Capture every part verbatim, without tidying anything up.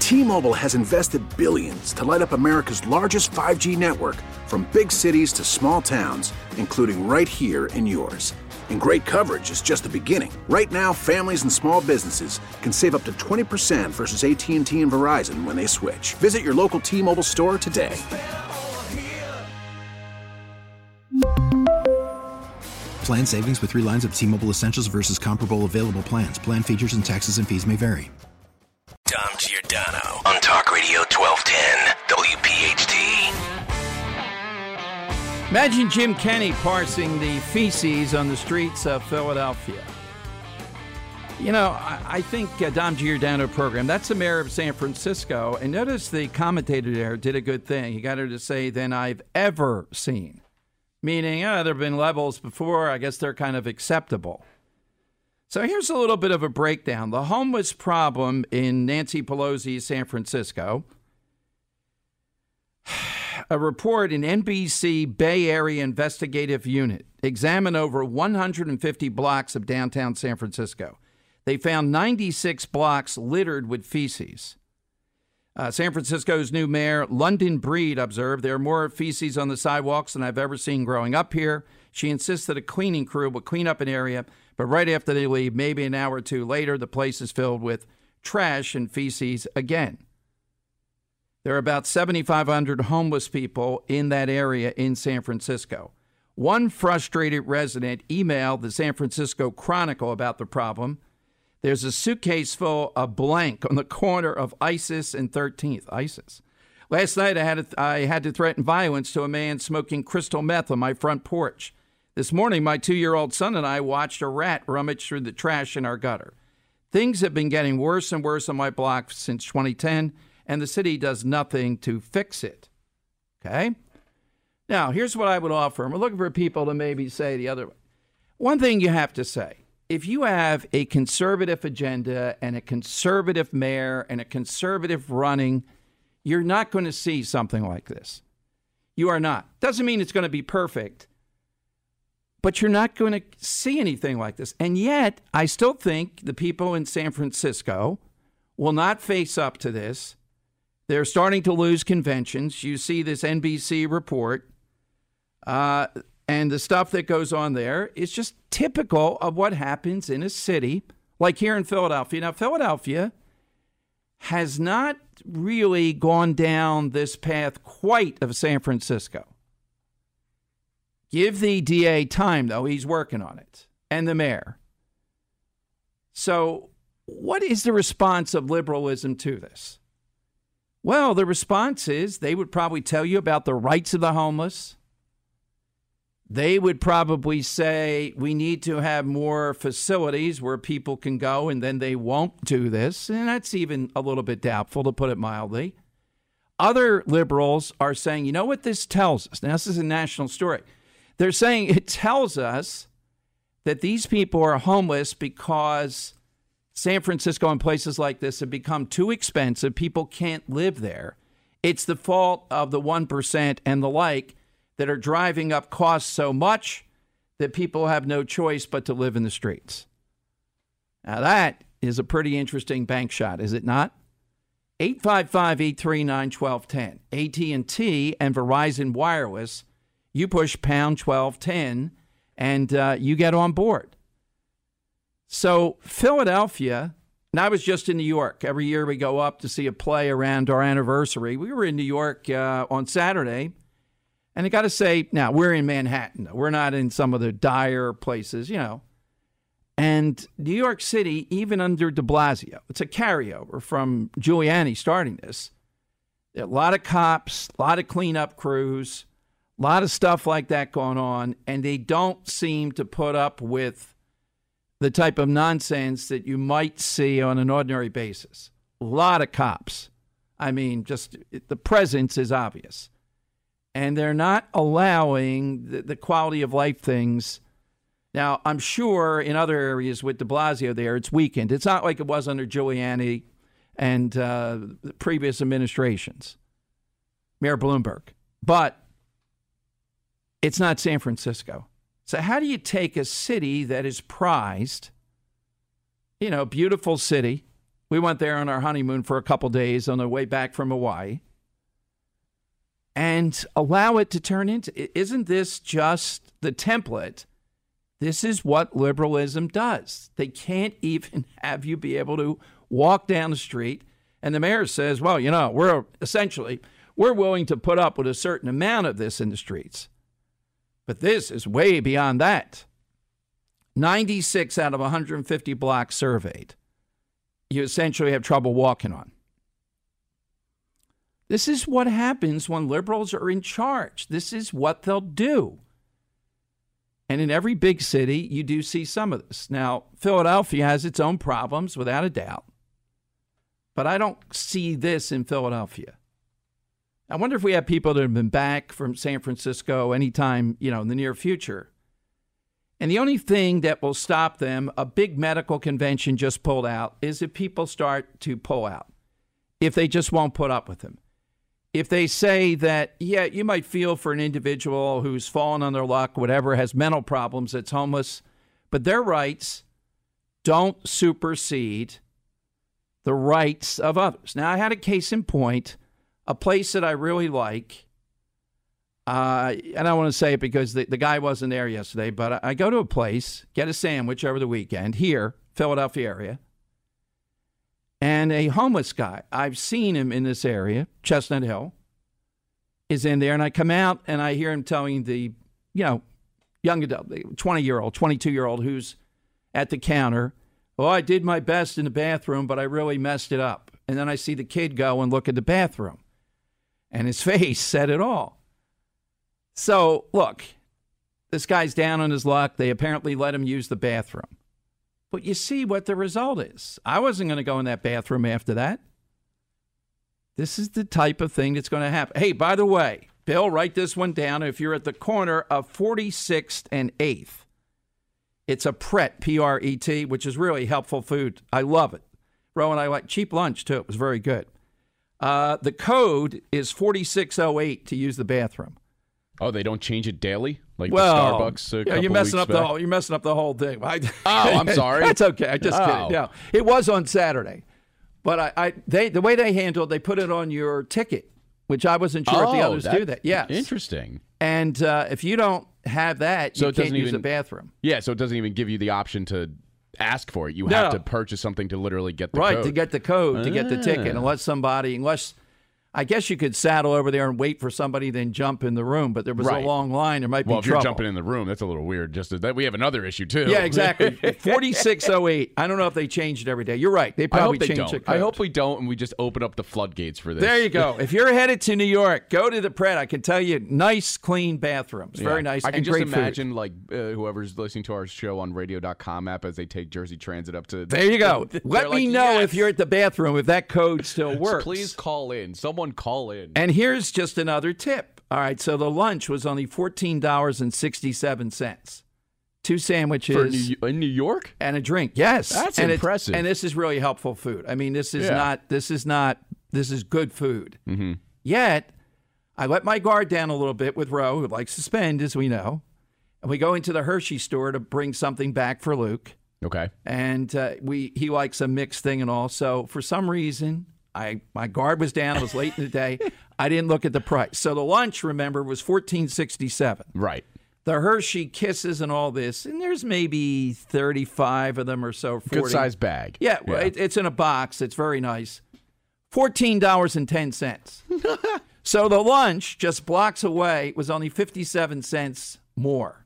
T-Mobile has invested billions to light up America's largest five G network, from big cities to small towns, including right here in yours. And great coverage is just the beginning. Right now, families and small businesses can save up to twenty percent versus A T and T and Verizon when they switch. Visit your local T-Mobile store today. Plan savings with three lines of T-Mobile Essentials versus comparable available plans. Plan features and taxes and fees may vary. Dom Giordano on Talk Radio twelve ten W P H T. Imagine Jim Kenney parsing the feces on the streets of Philadelphia. You know, I, I think uh, Dom Giordano program, that's the mayor of San Francisco. And notice the commentator there did a good thing. He got her to say, than I've ever seen. Meaning, uh, there have been levels before. I guess they're kind of acceptable. So here's a little bit of a breakdown. The homeless problem in Nancy Pelosi's San Francisco. A report in N B C Bay Area Investigative Unit examined over one hundred fifty blocks of downtown San Francisco. They found ninety-six blocks littered with feces. Uh, San Francisco's new mayor, London Breed, observed there are more feces on the sidewalks than I've ever seen growing up here. She insists that a cleaning crew will clean up an area, but right after they leave, maybe an hour or two later, the place is filled with trash and feces again. There are about seventy-five hundred homeless people in that area in San Francisco. One frustrated resident emailed the San Francisco Chronicle about the problem. There's a suitcase full of blank on the corner of Isis and thirteenth. Isis. Last night, I had, to, I had to threaten violence to a man smoking crystal meth on my front porch. This morning, my two-year-old son and I watched a rat rummage through the trash in our gutter. Things have been getting worse and worse on my block since twenty ten, and the city does nothing to fix it. Okay? Now, here's what I would offer. We're looking for people to maybe say the other way. One thing you have to say, if you have a conservative agenda and a conservative mayor and a conservative running, you're not going to see something like this. You are not. Doesn't mean it's going to be perfect, but you're not going to see anything like this. And yet, I still think the people in San Francisco will not face up to this. They're starting to lose conventions. You see this N B C report, uh, and the stuff that goes on there is just typical of what happens in a city like here in Philadelphia. Now, Philadelphia has not really gone down this path quite of San Francisco. Give the D A time, though. He's working on it. And the mayor. So what is the response of liberalism to this? Well, the response is they would probably tell you about the rights of the homeless. They would probably say we need to have more facilities where people can go, and then they won't do this. And that's even a little bit doubtful, to put it mildly. Other liberals are saying, you know what this tells us? Now, this is a national story. They're saying it tells us that these people are homeless because San Francisco and places like this have become too expensive. People can't live there. It's the fault of the one percent and the like that are driving up costs so much that people have no choice but to live in the streets. Now, that is a pretty interesting bank shot, is it not? eight five five, eight three nine, one two one zero. A T and T and Verizon Wireless, you push pound twelve ten and uh, you get on board. So Philadelphia, and I was just in New York. Every year we go up to see a play around our anniversary. We were in New York uh, on Saturday. And I got to say, now we're in Manhattan. Though. We're not in some of the dire places, you know. And New York City, even under de Blasio, it's a carryover from Giuliani starting this. There are a lot of cops, a lot of cleanup crews, a lot of stuff like that going on. And they don't seem to put up with the type of nonsense that you might see on an ordinary basis. A lot of cops. I mean, just the presence is obvious. And they're not allowing the, the quality of life things. Now, I'm sure in other areas with de Blasio there, it's weakened. It's not like it was under Giuliani and uh, the previous administrations, Mayor Bloomberg. But it's not San Francisco. So how do you take a city that is prized, you know, beautiful city, We went there on our honeymoon for a couple days on the way back from Hawaii. And allow it to turn into, isn't this just the template? This is what liberalism does. They can't even have you be able to walk down the street. And the mayor says, well, you know, we're essentially, we're willing to put up with a certain amount of this in the streets. But this is way beyond that. ninety-six out of one hundred fifty blocks surveyed, you essentially have trouble walking on. This is what happens when liberals are in charge. This is what they'll do. And in every big city, you do see some of this. Now, Philadelphia has its own problems, without a doubt. But I don't see this in Philadelphia. I wonder if we have people that have been back from San Francisco anytime, you know, in the near future. And the only thing that will stop them, a big medical convention just pulled out, is if people start to pull out. If they just won't put up with them. If they say that, yeah, you might feel for an individual who's fallen on their luck, whatever, has mental problems, that's homeless, but their rights don't supersede the rights of others. Now, I had a case in point, a place that I really like, uh, and I want to say it because the, the guy wasn't there yesterday, but I, I go to a place, get a sandwich over the weekend here, Philadelphia area, and a homeless guy, I've seen him in this area, Chestnut Hill, is in there. And I come out and I hear him telling the, you know, young adult, twenty-year-old, twenty-two-year-old who's at the counter, oh, I did my best in the bathroom, but I really messed it up. And then I see the kid go and look at the bathroom. And his face said it all. So, look, this guy's down on his luck. They apparently let him use the bathroom. But you see what the result is. I wasn't going to go in that bathroom after that. This is the type of thing that's going to happen. Hey, by the way, Bill, write this one down. If you're at the corner of forty-sixth and eighth, it's a Pret, P R E T, which is really helpful food. I love it. Ro and I like cheap lunch, too. It was very good. Uh, the code is forty-six oh eight to use the bathroom. Oh, they don't change it daily? Like well, the Starbucks a yeah, couple you're messing weeks up back? the whole. You're messing up the whole thing. I, oh, I'm sorry. That's okay. I just oh. kidding. Yeah, it was on Saturday, but I, I, they, the way they handled, they put it on your ticket, which I wasn't sure oh, if the others that, do that. Yes, interesting. And uh, if you don't have that, so you it can't doesn't use even, the bathroom. Yeah, so it doesn't even give you the option to ask for it. You no. have to purchase something to literally get the right, code. to get the code, to ah. get the ticket, unless somebody, unless. I guess you could saddle over there and wait for somebody, then jump in the room. But there was right. a long line. There might be well, if trouble. you're jumping in the room, that's a little weird. Just that we have another issue too. Yeah, exactly. forty-six oh eight. I don't know if they changed it every day. You're right. They probably I hope they changed don't. the code. I hope we don't, and we just open up the floodgates for this. There you go. If you're headed to New York, go to the Pret. I can tell you, nice, clean bathrooms. Yeah. Very nice. I can and just great imagine food. like uh, whoever's listening to our show on radio dot com app as they take Jersey Transit up to. There you go. Let me like, know yes. if you're at the bathroom, if that code still works. Please call in. Someone call in. And here's just another tip. All right, so the lunch was only fourteen dollars and sixty-seven cents. Two sandwiches. For New, in New York? And a drink. Yes. That's and impressive. And this is really helpful food. I mean, this is yeah. not, this is not, this is good food. Mm-hmm. Yet, I let my guard down a little bit with Ro, who likes to spend, as we know. And we go into the Hershey store to bring something back for Luke. Okay. And uh, we he likes a mixed thing and all. So for some reason, I my guard was down. It was late in the day. I didn't look at the price. So the lunch, remember, was fourteen sixty-seven. Right. The Hershey Kisses and all this, and there's maybe thirty-five of them or so. forty. Good size bag. Yeah, yeah. It, it's in a box. It's very nice. fourteen dollars and ten cents. So the lunch just blocks away was only fifty-seven cents more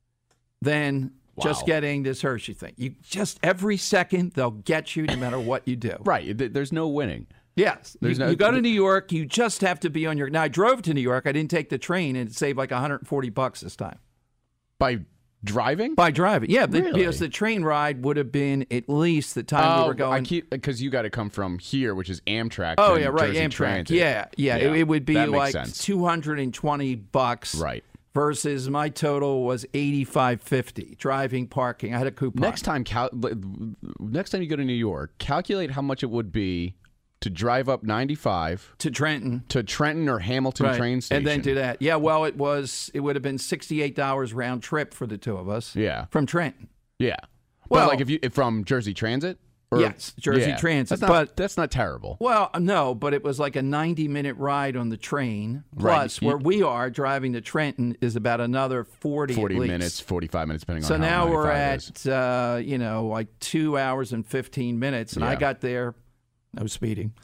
than wow. just getting this Hershey thing. You just every second they'll get you no matter what you do. Right. There's no winning. Yes. You, no, you go to New York, you just have to be on your. Now I drove to New York. I didn't take the train, and it saved like one hundred forty bucks this time. By driving? By driving, yeah. The, Really? Because the train ride would have been at least the time Oh, we were going. I keep because you got to come from here, which is Amtrak. Oh to yeah, right. Jersey Amtrak. Transit. Yeah, yeah. Yeah, It, it would be that makes like sense. two hundred and twenty bucks. Right. Versus my total was eighty-five fifty. Driving, parking. I had a coupon. Next time, cal- next time you go to New York, calculate how much it would be to drive up ninety-five to Trenton, to Trenton or Hamilton right. train station, and then do that. Yeah, well, it was. It would have been sixty-eight dollars round trip for the two of us. Yeah, from Trenton. Yeah. Well, well, like if you if from Jersey Transit Or, yes, Jersey yeah. Transit. That's not, but that's not terrible. Well, no, but it was like a ninety-minute ride on the train. Plus, Right. where we are driving to Trenton is about another forty, forty at least. minutes, forty-five minutes, depending So on how now we're ninety-five is. at, uh, you know, like two hours and fifteen minutes. And I Yeah. got there, no speeding,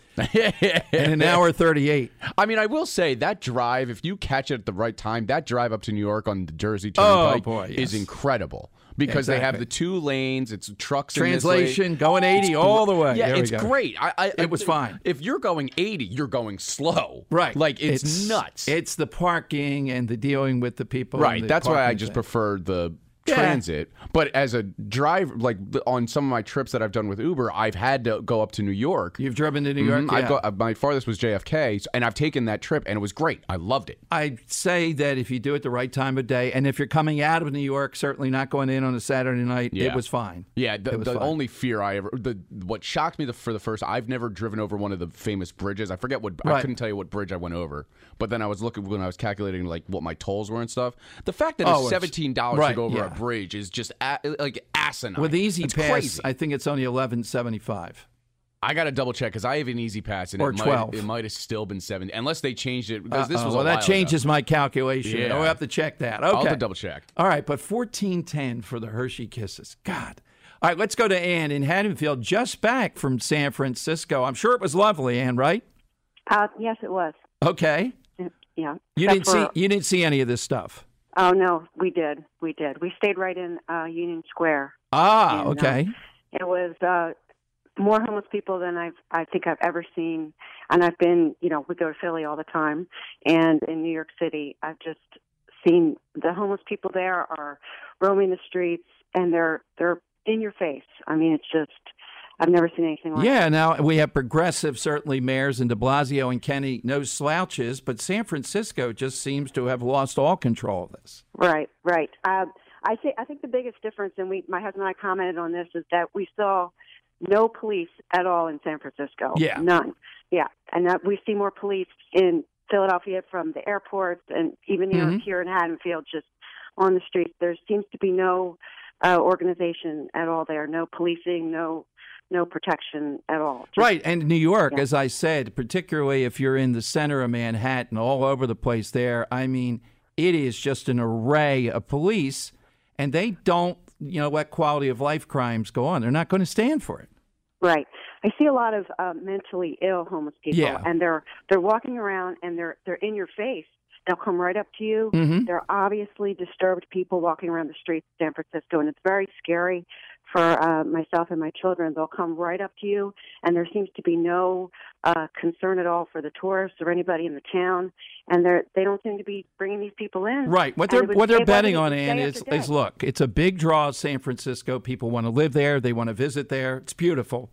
in an hour thirty-eight. I mean, I will say that drive, if you catch it at the right time, that drive up to New York on the Jersey Oh, Turnpike boy, yes. is incredible. Because they have Exactly. the two lanes, it's trucks in this Translation, lane. going eighty It's all gr- the way. Yeah, There we it's go. great. I, I, It was fine. If you're going eighty, you're going slow. Right. Like, it's, nuts. It's the parking and the dealing with the people. Right. and the That's why I parking just thing. prefer the Yeah. transit. But as a driver, like on some of my trips that I've done with Uber, I've had to go up to New York. You've driven to New York? Mhm. Yeah. I've go, uh, my farthest was J F K, so- and I've taken that trip, and it was great. I loved it. I'd say that if you do it the right time of day, and if you're coming out of New York, certainly not going in on a Saturday night, Yeah. it was fine. Yeah, the, It was the fine. only fear I ever, the what shocked me the, for the first, I've never driven over one of the famous bridges. I forget what, I Right. couldn't tell you what bridge I went over. But then I was looking when I was calculating like what my tolls were and stuff. The fact that Oh, it's it's- seventeen dollars right, to go over yeah. a bridge is just a, like asinine. With Easy it's Pass, crazy. I think it's only eleven seventy-five. I got to double check because I have an Easy Pass and Or it might, twelve. it might have still been seventy unless they changed it because this Uh-oh. was well, a that while changes ago. my calculation. Yeah. I'll have to check that. Okay. I'll have to double check. All right, but fourteen ten for the Hershey Kisses. God. All right, let's go to Ann in Haddonfield, just back from San Francisco. I'm sure it was lovely, Ann, right? Uh, yes, it was. Okay. Yeah. You Except didn't see for- you didn't see any of this stuff. Oh no, we did. We did. We stayed right in uh, Union Square. Ah, And, uh, okay. It was uh, more homeless people than I've I think I've ever seen. And I've been, you know, we go to Philly all the time, and in New York City, I've just seen the homeless people there are roaming the streets, and they're they're in your face. I mean, it's just I've never seen anything like. Yeah, now we have progressive, certainly mayors, and de Blasio and Kenny, no slouches, but San Francisco just seems to have lost all control of this. Right, right. Uh, I think I think the biggest difference, and we, my husband and I commented on this, is that we saw no police at all in San Francisco. Yeah. None. Yeah, and that we see more police in Philadelphia from the airports, and even here, Mhm. here in Haddonfield, just on the streets. There seems to be no uh, organization at all there, no policing, no no protection at all. Just- Right, and New York, Yeah. as I said, particularly if you're in the center of Manhattan, all over the place there, I mean, it is just an array of police, and they don't, you know, let quality of life crimes go on. They're not going to stand for it. Right. I see a lot of uh, mentally ill homeless people, Yeah. and they're they're walking around and they're they're in your face. They'll come right up to you. Mhm. They're obviously disturbed people walking around the streets of San Francisco, and it's very scary for uh, myself and my children. They'll come right up to you, and there seems to be no uh, concern at all for the tourists or anybody in the town, and they they don't seem to be bringing these people in. Right. What And they're it would what they're stay betting by on, them Ann, day is, after day. is look, it's a big draw of San Francisco. People want to live there. They want to visit there. It's beautiful.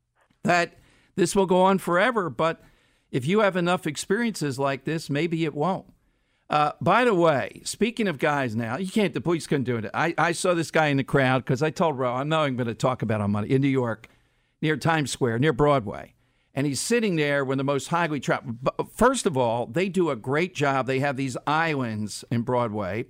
That this will go on forever, but if you have enough experiences like this, maybe it won't. Uh, by the way, speaking of guys now, you can't, the police couldn't do it. I, I saw this guy in the crowd because I told Ro, I know I'm going to talk about on Monday, in New York, near Times Square, near Broadway. And he's sitting there with the most highly trapped. First of all, they do a great job. They have these islands in Broadway.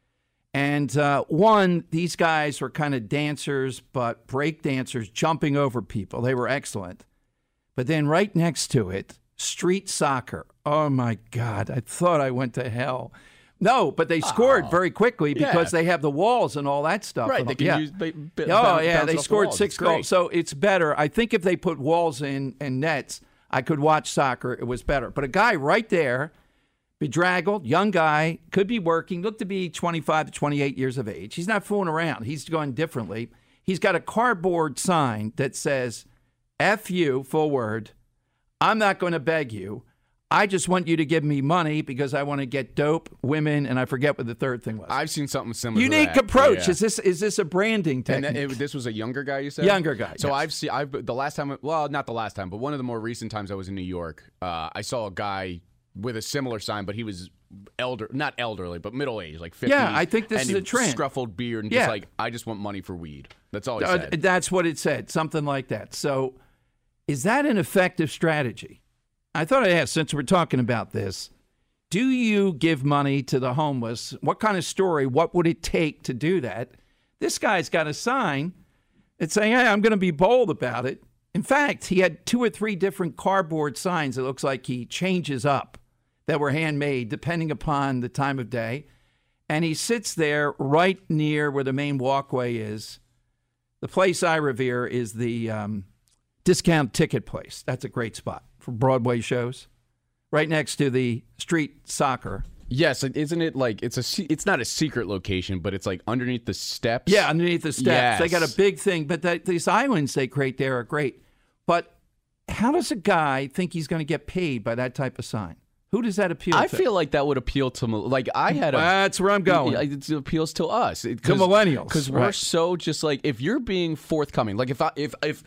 And uh, one, these guys were kind of dancers, but break dancers jumping over people. They were excellent. But then right next to it, street soccer. Oh, my God. I thought I went to hell. No, but they scored very quickly because Yeah. they have the walls and all that stuff. Right, And they all- can yeah. use. They, b- Oh, bounce- yeah, bounce they off the scored walls. six It's great. goals. So it's better. I think if they put walls in and nets, I could watch soccer. It was better. But a guy right there, bedraggled, young guy, could be working, looked to be twenty-five to twenty-eight years of age. He's not fooling around. He's going differently. He's got a cardboard sign that says, F you, full word, I'm not going to beg you. I just want you to give me money because I want to get dope, women, and I forget what the third thing was. I've seen something similar. Unique to that. approach. Yeah. Is this is this a branding And technique? that- it, this was a younger guy, you said? Younger guy, So yes. I've seen, I've the last time, well, not the last time, but one of the more recent times I was in New York, uh, I saw a guy with a similar sign, but he was elder, not elderly, but middle aged, like fifty. Yeah, I think this and is a he trend. Scruffled beard and Yeah. just like, I just want money for weed. That's all he Uh, said. that's what it said, something like that. So, is that an effective strategy? I thought I'd ask, since we're talking about this, do you give money to the homeless? What kind of story? What would it take to do that? This guy's got a sign and saying, hey, I'm going to be bold about it. In fact, he had two or three different cardboard signs it looks like he changes up that were handmade depending upon the time of day. And he sits there right near where the main walkway is. The place I revere is the um, Discount Ticket Place. That's a great spot for Broadway shows. Right next to the street soccer. Yes, isn't it like it's a? It's not a secret location, but it's like underneath the steps. Yeah, underneath the steps. Yes. They got a big thing, but that, these islands they create there are great. But how does a guy think he's going to get paid by that type of sign? Who does that appeal I to? I feel like that would appeal to like I had. A, That's where I'm going. It appeals to us, to millennials, because right. we're so just like if you're being forthcoming. Like if I if if.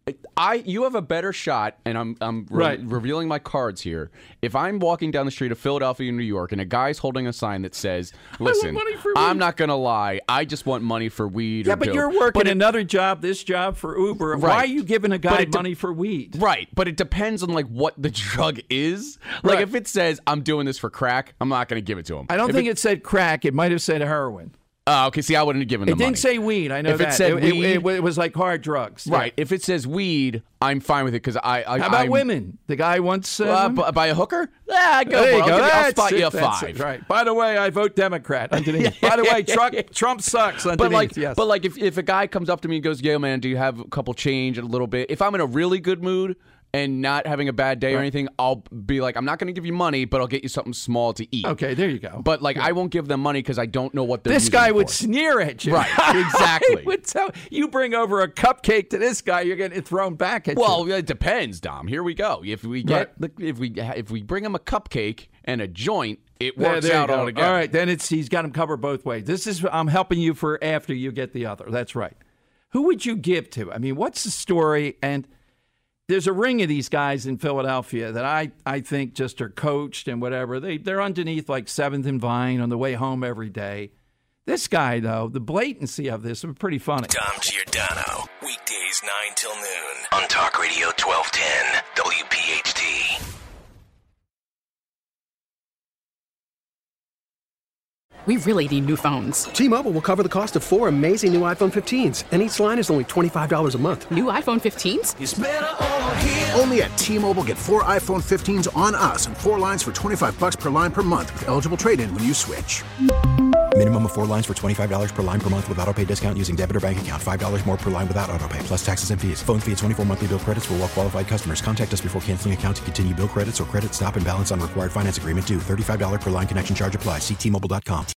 I you have a better shot, and I'm I'm re- right. revealing my cards here. If I'm walking down the street of Philadelphia, New York, and a guy's holding a sign that says, "Listen, I'm not gonna lie, I just want money for weed." Yeah, or but dope. you're working but it, another job, this job for Uber. Right. Why are you giving a guy de- money for weed? Right, but it depends on like what the drug is. Like right. if it says I'm doing this for crack, I'm not gonna give it to him. I don't if think it, it said crack. It might have said heroin. Oh, okay. See, I wouldn't have given them It didn't money. say weed. I know if that. it said it, weed, it, it, it was like hard drugs. Right. Yeah. If it says weed, I'm fine with it because I, I. How about I'm, women? The guy once uh, uh, b- by a hooker. Yeah, go. There you I'll, go. give you, I'll That's spot it. you a That's five. it. Right. By the way, I vote Democrat. Underneath. By the way, Trump, Trump sucks. Underneath. But like, yes. but like, if if a guy comes up to me and goes, "Yo, man, do you have a couple change a little bit?" If I'm in a really good mood and not having a bad day right. or anything, I'll be like, I'm not going to give you money, but I'll get you something small to eat. Okay, there you go. But like, yeah. I won't give them money because I don't know what they're this using guy it would for. sneer at you. Right, exactly. He would tell, you bring over a cupcake to this guy, you're getting it thrown back at well, you. Well, it depends, Dom. Here we go. If we get, right. the, if we if we bring him a cupcake and a joint, it works there, there out all together. All right, then it's he's got him covered both ways. This is I'm helping you for after you get the other. That's right. Who would you give to? I mean, what's the story? And there's a ring of these guys in Philadelphia that I, I think just are coached and whatever. They, they're underneath like seventh and Vine on the way home every day. This guy, though, the blatancy of this is pretty funny. Dom Giordano, weekdays nine till noon on Talk Radio twelve ten W P H T. We really need new phones. T-Mobile will cover the cost of four amazing new iPhone fifteens, and each line is only twenty-five dollars a month. New iPhone fifteens? It's better over here. Only at T-Mobile, get four iPhone fifteens on us and four lines for twenty-five dollars per line per month with eligible trade-in when you switch. Minimum of four lines for twenty-five dollars per line per month with autopay discount using debit or bank account. five dollars more per line without autopay, plus taxes and fees. Phone fee at twenty-four monthly bill credits for well-qualified customers. Contact us before canceling account to continue bill credits or credit stop and balance on required finance agreement due. thirty-five dollars per line connection charge applies. See T Mobile dot com.